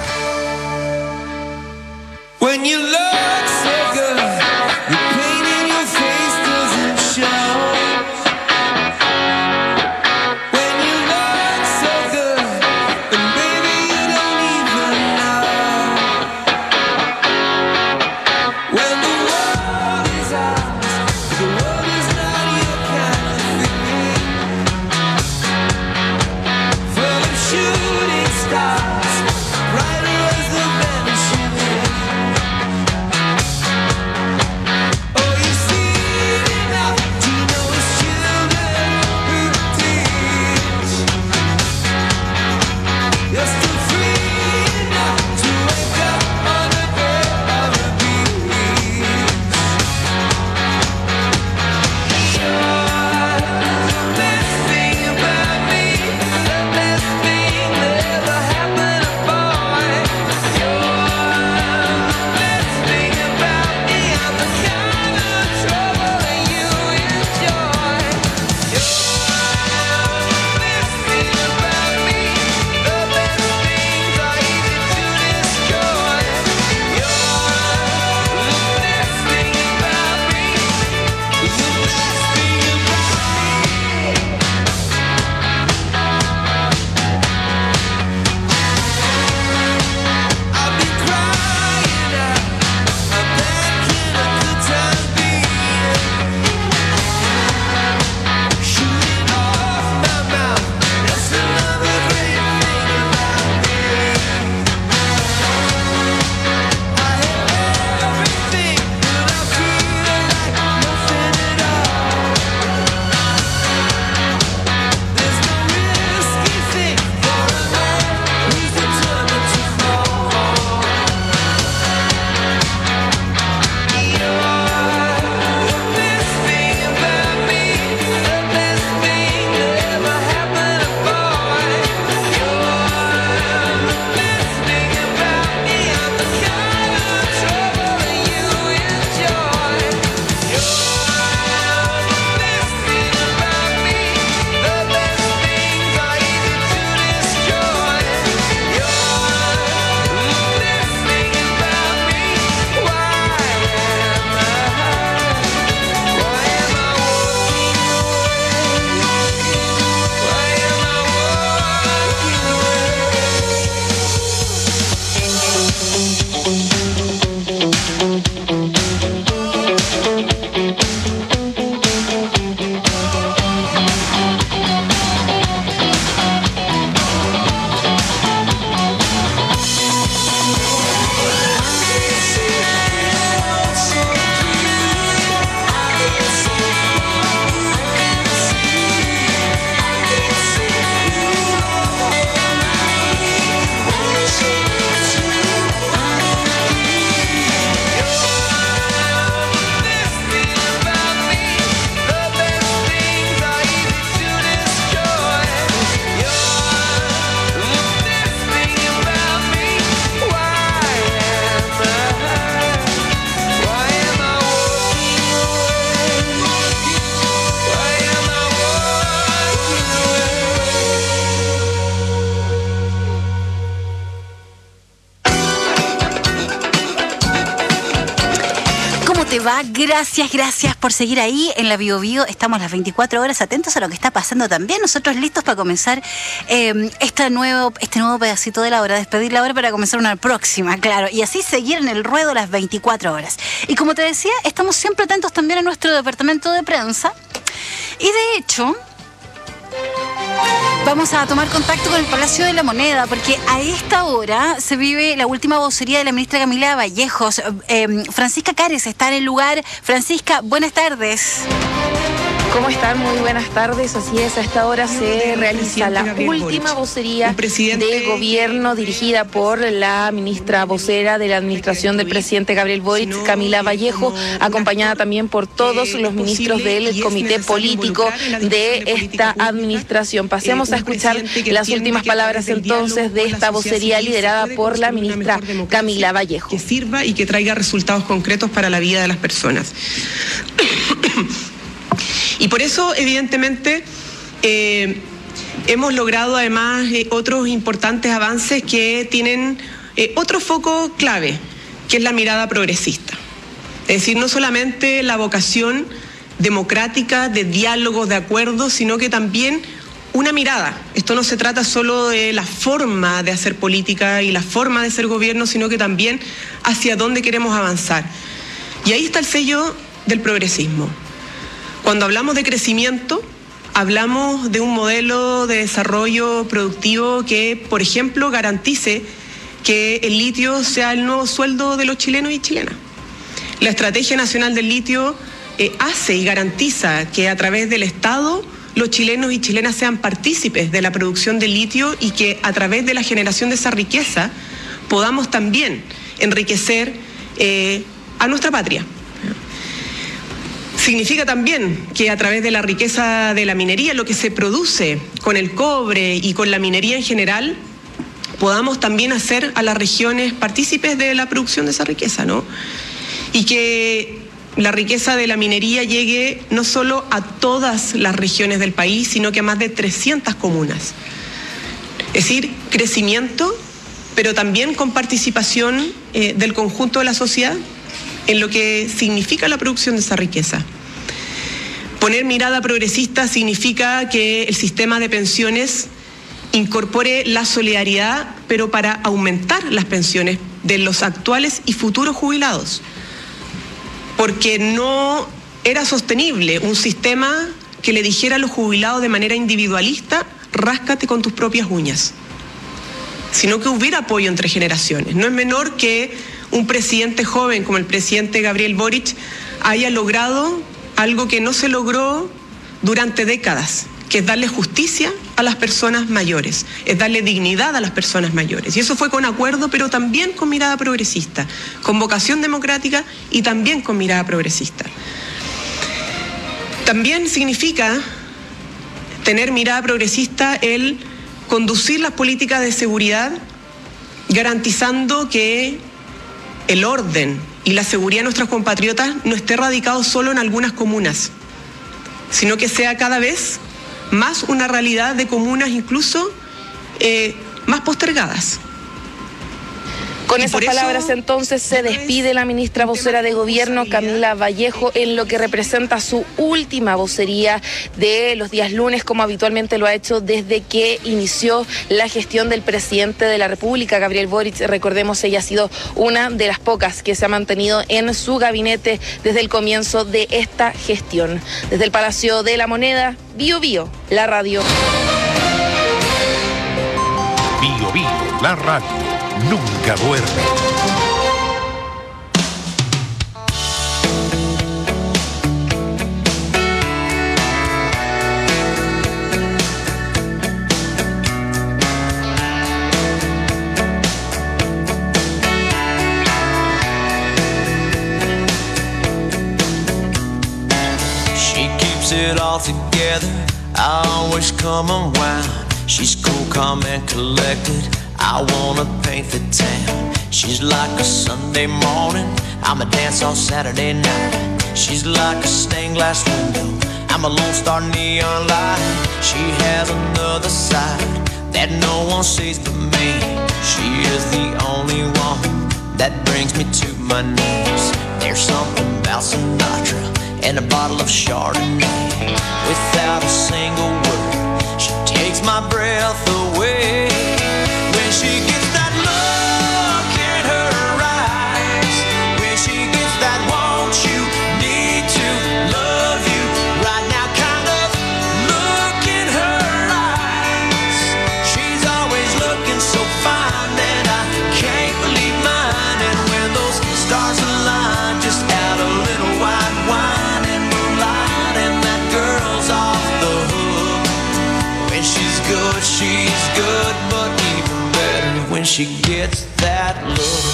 When you look so good, the pain in your face doesn't show. When you look so good, and baby you don't even know. When the world is ours, the world is not your kind of thing. Full of shooting stars, brighter as the vanishing wind. va? Gracias, gracias por seguir ahí en la Bio Bio. Estamos las veinticuatro horas atentos a lo que está pasando también. Nosotros listos para comenzar eh, esta nuevo, este nuevo pedacito de la hora, despedir la hora para comenzar una próxima, claro. Y así seguir en el ruedo las veinticuatro horas. Y como te decía, estamos siempre atentos también a nuestro departamento de prensa. Y de hecho, vamos a tomar contacto con el Palacio de la Moneda, porque a esta hora se vive la última vocería de la ministra Camila Vallejos. Eh, Francisca Cares está en el lugar. Francisca, buenas tardes. ¿Cómo están? Muy buenas tardes. Así es, a esta hora se realiza la última vocería de gobierno dirigida por la ministra vocera de la administración del presidente Gabriel Boric, Camila Vallejo, acompañada también por todos los ministros del comité político de esta administración. Pasemos a escuchar las últimas palabras entonces de esta vocería liderada por la ministra Camila Vallejo. Que sirva y que traiga resultados concretos para la vida de las personas. Y por eso, evidentemente, eh, hemos logrado además eh, otros importantes avances que tienen eh, otro foco clave, que es la mirada progresista. Es decir, no solamente la vocación democrática de diálogos, de acuerdos, sino que también una mirada. Esto no se trata solo de la forma de hacer política y la forma de ser gobierno, sino que también hacia dónde queremos avanzar. Y ahí está el sello del progresismo. Cuando hablamos de crecimiento, hablamos de un modelo de desarrollo productivo que, por ejemplo, garantice que el litio sea el nuevo sueldo de los chilenos y chilenas. La Estrategia Nacional del Litio eh, hace y garantiza que a través del Estado los chilenos y chilenas sean partícipes de la producción de litio y que a través de la generación de esa riqueza podamos también enriquecer eh, a nuestra patria. Significa también que a través de la riqueza de la minería, lo que se produce con el cobre y con la minería en general, podamos también hacer a las regiones partícipes de la producción de esa riqueza, ¿no? Y que la riqueza de la minería llegue no solo a todas las regiones del país, sino que a más de trescientas comunas. Es decir, crecimiento, pero también con participación eh, del conjunto de la sociedad en lo que significa la producción de esa riqueza. Poner mirada progresista significa que el sistema de pensiones incorpore la solidaridad, pero para aumentar las pensiones de los actuales y futuros jubilados. Porque no era sostenible un sistema que le dijera a los jubilados de manera individualista, ráscate con tus propias uñas, sino que hubiera apoyo entre generaciones. No es menor que un presidente joven como el presidente Gabriel Boric haya logrado algo que no se logró durante décadas, que es darle justicia a las personas mayores, es darle dignidad a las personas mayores. Y eso fue con acuerdo, pero también con mirada progresista, con vocación democrática y también con mirada progresista. También significa tener mirada progresista el conducir las políticas de seguridad, garantizando que el orden y la seguridad de nuestros compatriotas no esté radicado solo en algunas comunas, sino que sea cada vez más una realidad de comunas incluso eh, más postergadas. Con esas palabras entonces se despide la ministra vocera de gobierno Camila Vallejo en lo que representa su última vocería de los días lunes, como habitualmente lo ha hecho desde que inició la gestión del presidente de la República, Gabriel Boric. Recordemos, ella ha sido una de las pocas que se ha mantenido en su gabinete desde el comienzo de esta gestión. Desde el Palacio de la Moneda, Bio Bio, la radio. Bio Bio, la radio. Nunca duerme. She keeps it all together, I always come around. She's cool, calm and collected, I wanna paint the town. She's like a Sunday morning, I'm a dance on Saturday night. She's like a stained glass window, I'm a lone star neon light. She has another side that no one sees but me. She is the only one that brings me to my knees. There's something about about Sinatra and a bottle of Chardonnay. Without a single word, she takes my breath away. When she gets that look in her eyes, when she gets that want you, need to, love you right now kind of look in her eyes. She's always looking so fine that I can't believe mine. And when those stars align, just add a little white wine and moonlight, and that girl's off the hook. When she's good, she's good, but even better when she gets that look.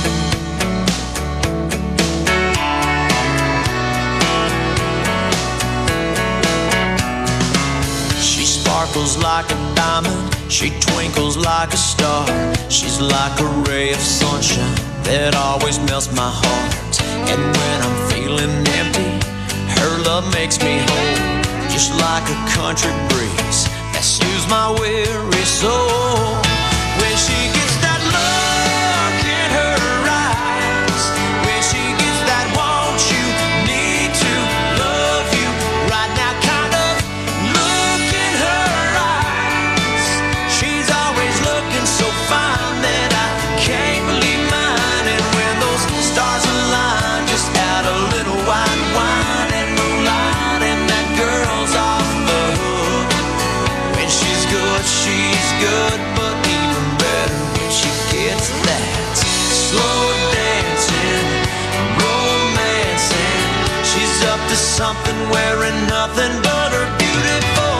She sparkles like a diamond, she twinkles like a star. She's like a ray of sunshine that always melts my heart. And when I'm feeling empty, her love makes me whole, just like a country breeze that soothes my weary soul. When she gets that look in her eyes, when she gets that want you, need to, love you right now kind of look in her eyes. She's always looking so fine that I can't believe mine. And when those stars align, just add a little white wine and moonlight, and that girl's off the hook. When she's good, she's good, but even better when she gets that slow dancing, romancing. She's up to something, wearing nothing but her beautiful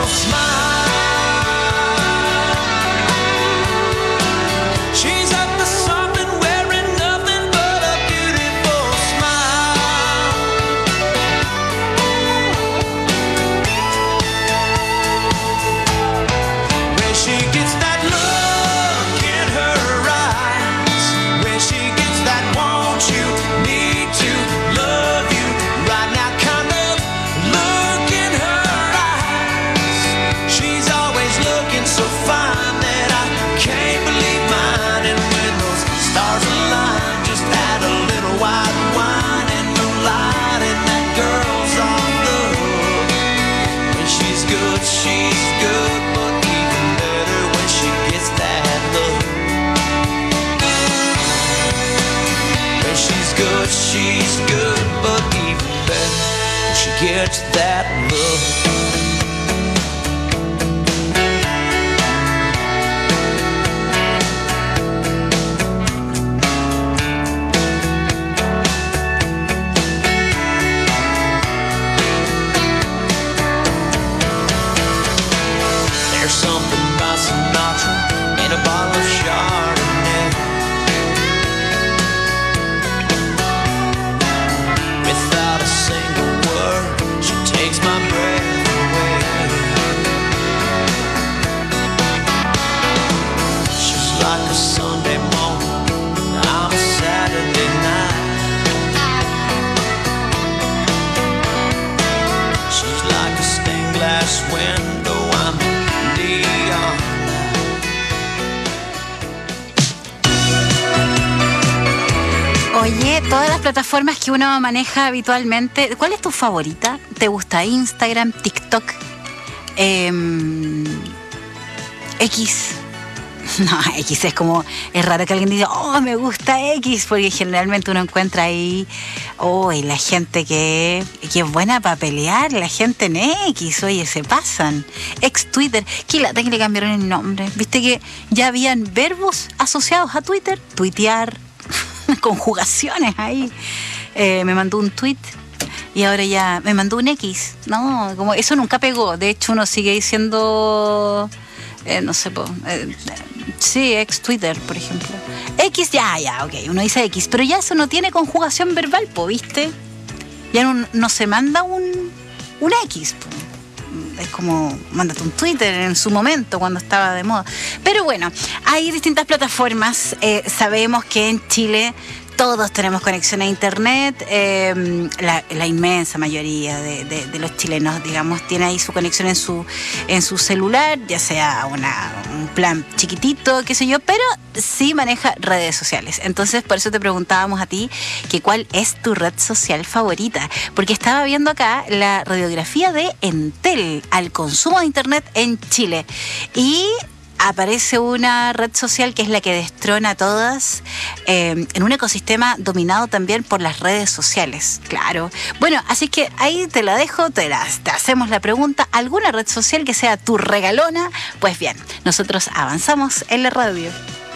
smile. She's up to something, wearing nothing but a beautiful smile. When she gets that look in her eyes, when she gets that want you, need to, love you right now kind of look in her eyes. She's always looking so fine that I can't believe mine. And when those stars align, just add a little white wine and moonlight, and that girl's off the hook. When she's good, she's good, but even better when she gets that look. When she's good, she's good, but even better when she gets that look. There's something about Sinatra in a bottle of Chardonnay. Without a single word, she takes my breath away. She's like a Sunday morning, I'm a Saturday night. She's like a stained glass window, I'm neon. Oye, todas las plataformas que uno maneja habitualmente, ¿cuál es tu favorita? ¿Te gusta Instagram, TikTok, eh, X? No, X es como, es raro que alguien diga, oh, me gusta X, porque generalmente uno encuentra ahí, oh, y la gente que, que es buena para pelear, la gente en X, oye, se pasan. Ex Twitter, qué lata que le cambiaron el nombre. ¿Viste que ya habían verbos asociados a Twitter? Tuitear, conjugaciones ahí. Eh, me mandó un tweet y ahora ya me mandó un X. No, como eso nunca pegó. De hecho, uno sigue diciendo, eh, no sé, po, eh, sí, ex Twitter, por ejemplo. X, ya, ya, ok, uno dice X, pero ya eso no tiene conjugación verbal, po, ¿viste? Ya no, no se manda un, un X, po. Es como, mándate un Twitter en su momento, cuando estaba de moda. Pero bueno, hay distintas plataformas. Eh, sabemos que en Chile todos tenemos conexión a internet, eh, la, la inmensa mayoría de, de, de los chilenos, digamos, tiene ahí su conexión en su, en su celular, ya sea una, un plan chiquitito, qué sé yo, pero sí maneja redes sociales. Entonces, por eso te preguntábamos a ti que cuál es tu red social favorita, porque estaba viendo acá la radiografía de Entel al consumo de internet en Chile y aparece una red social que es la que destrona a todas, eh, en un ecosistema dominado también por las redes sociales, claro. Bueno, así que ahí te la dejo, te, la, te hacemos la pregunta, ¿alguna red social que sea tu regalona? Pues bien, nosotros avanzamos en la radio.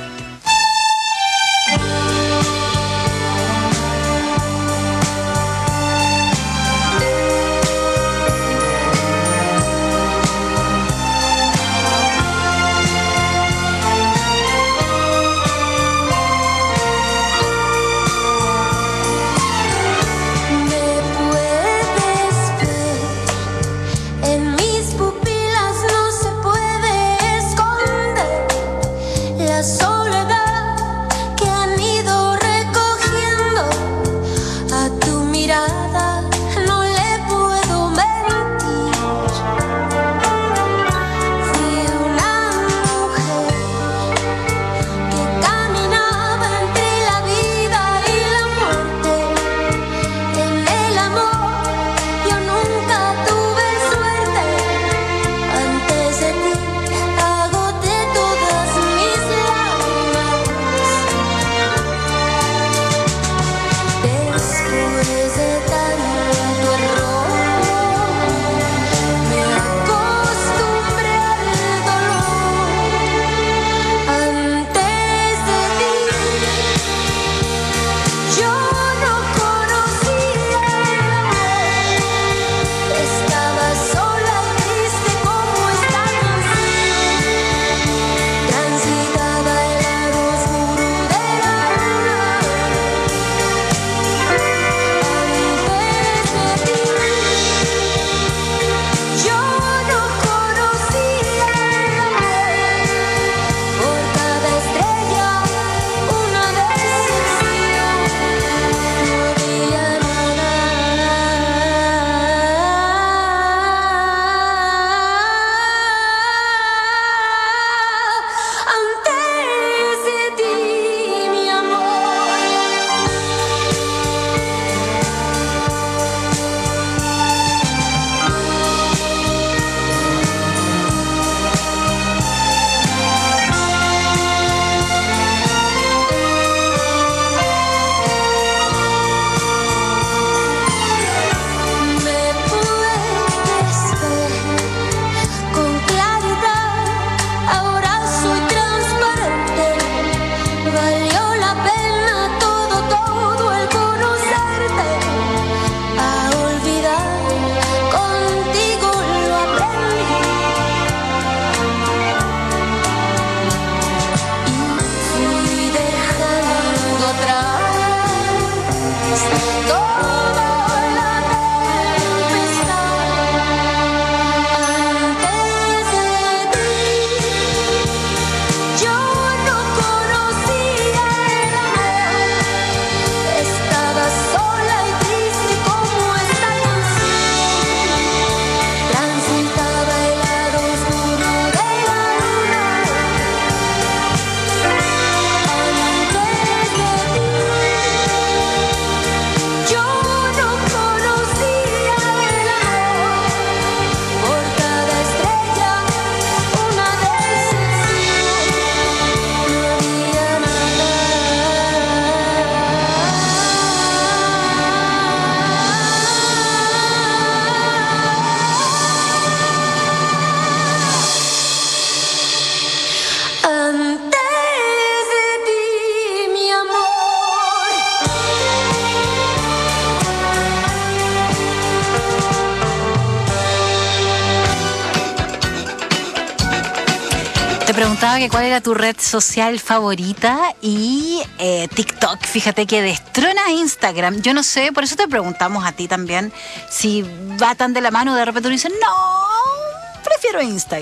Te preguntaba que cuál era tu red social favorita y eh, TikTok, fíjate que destrona Instagram. Yo no sé, por eso te preguntamos a ti también si va tan de la mano, de repente uno dice, no, prefiero Instagram.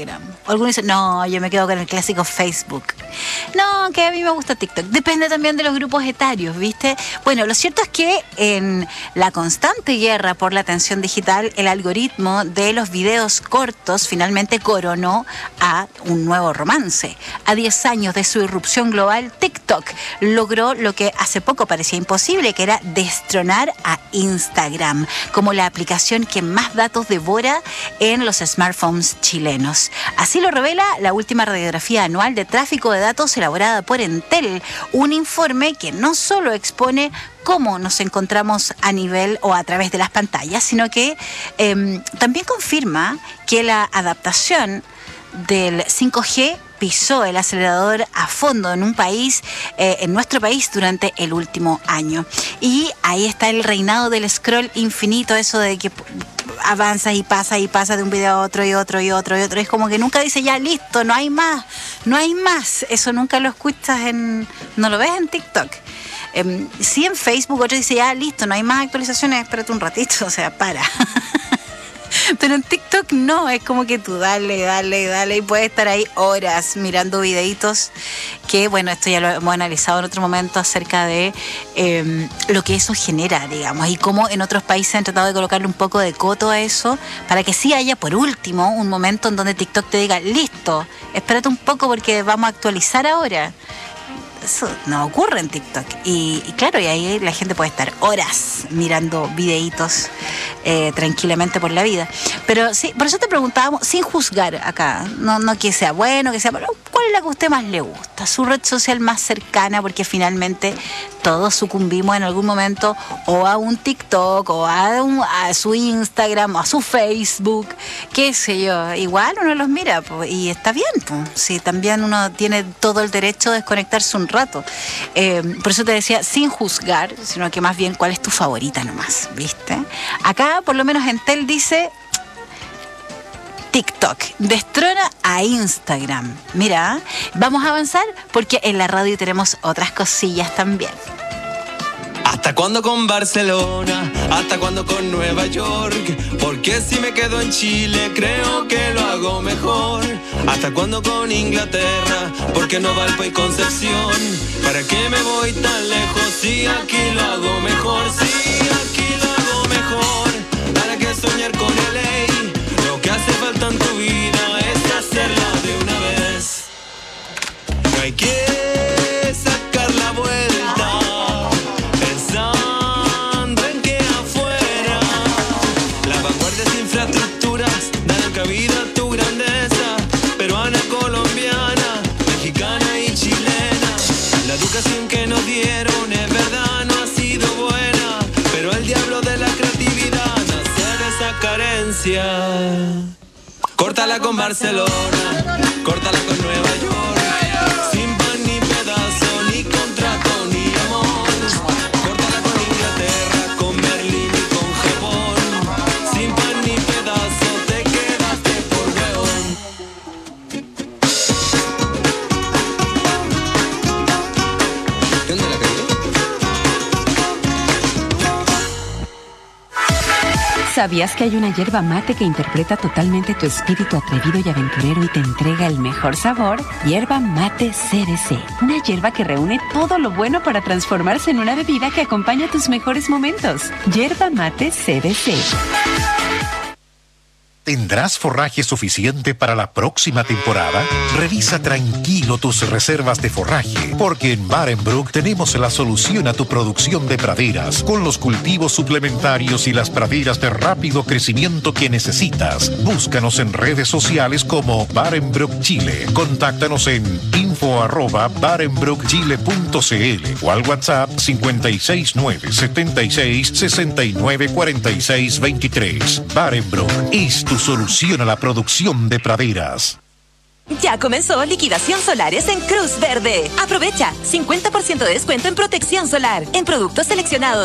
Algunos dicen, no, yo me quedo con el clásico Facebook. No, que a mí me gusta TikTok. Depende también de los grupos etarios, ¿viste? Bueno, lo cierto es que en la constante guerra por la atención digital, el algoritmo de los videos cortos finalmente coronó a un nuevo romance. A diez años de su irrupción global, TikTok logró lo que hace poco parecía imposible, que era destronar a Instagram como la aplicación que más datos devora en los smartphones chilenos. Así lo revela la última radiografía anual de tráfico de datos elaborada por Entel, un informe que no solo expone cómo nos encontramos a nivel o a través de las pantallas, sino que eh, también confirma que la adaptación del cinco G pisó el acelerador a fondo en un país, eh, en nuestro país, durante el último año. Y ahí está el reinado del scroll infinito, eso de que avanza y pasa y pasa de un video a otro y otro y otro y otro. Es como que nunca dice ya listo, no hay más, no hay más. Eso nunca lo escuchas en, no lo ves en TikTok. Eh, sí, en Facebook otro dice ya listo, no hay más actualizaciones, espérate un ratito, o sea, para. Pero en TikTok no, es como que tú dale, dale, dale y puedes estar ahí horas mirando videitos que, bueno, esto ya lo hemos analizado en otro momento acerca de eh, lo que eso genera, digamos, y cómo en otros países han tratado de colocarle un poco de coto a eso para que sí haya, por último, un momento en donde TikTok te diga, listo, espérate un poco porque vamos a actualizar ahora. Eso no ocurre en TikTok. Y, y claro, y ahí la gente puede estar horas mirando videitos eh, tranquilamente por la vida. Pero sí, por eso te preguntábamos, sin juzgar acá, no, no que sea bueno, que sea malo, ¿cuál es la que a usted más le gusta? Su red social más cercana, porque finalmente todos sucumbimos en algún momento o a un TikTok o a, un, a su Instagram o a su Facebook, qué sé yo. Igual uno los mira pues, y está bien. Pues. Sí, también uno tiene todo el derecho de desconectarse un rato. Eh, por eso te decía, sin juzgar, sino que más bien cuál es tu favorita nomás, ¿viste? Acá, por lo menos Entel dice TikTok destrona a Instagram. Mira, vamos a avanzar porque en la radio tenemos otras cosillas también. ¿Hasta cuándo con Barcelona? ¿Hasta cuándo con Nueva York? Porque si me quedo en Chile creo que lo hago mejor. ¿Hasta cuándo con Inglaterra? Porque no Valpo y Concepción. ¿Para qué me voy tan lejos si aquí lo hago mejor? Si aquí lo hago mejor. ¿Para qué soñar con L A? Lo que hace falta en tu vida es hacerla de una vez. No hay que sacar la vuelta pensando en que afuera las vanguardias infraestructuras dan cabida a tu grandeza, peruana, colombiana, mexicana y chilena. La educación que nos dieron es verdad, no ha sido buena, pero el diablo de la creatividad nace de esa carencia. Córtala con Barcelona, córtala con Nueva York, sin pan ni pedazo, ni contrato, ni amor. Córtala con Inglaterra, con Berlín y con Japón, sin pan ni pedazo, te quedaste por weón. ¿Qué onda la calle? ¿Sabías que hay una yerba mate que interpreta totalmente tu espíritu atrevido y aventurero y te entrega el mejor sabor? Yerba Mate C D C. Una yerba que reúne todo lo bueno para transformarse en una bebida que acompaña tus mejores momentos. Yerba Mate C D C. ¿Tendrás forraje suficiente para la próxima temporada? Revisa tranquilo tus reservas de forraje, porque en Barenbrook tenemos la solución a tu producción de praderas, con los cultivos suplementarios y las praderas de rápido crecimiento que necesitas. Búscanos en redes sociales como Barenbrook Chile. Contáctanos en info arroba barenbrook chile punto c l o al WhatsApp cinco seis nueve siete seis seis nueve cuatro seis dos tres. Barenbrook es tu solución a la producción de praderas. Ya comenzó liquidación solares en Cruz Verde. Aprovecha cincuenta por ciento de descuento en protección solar en productos seleccionados.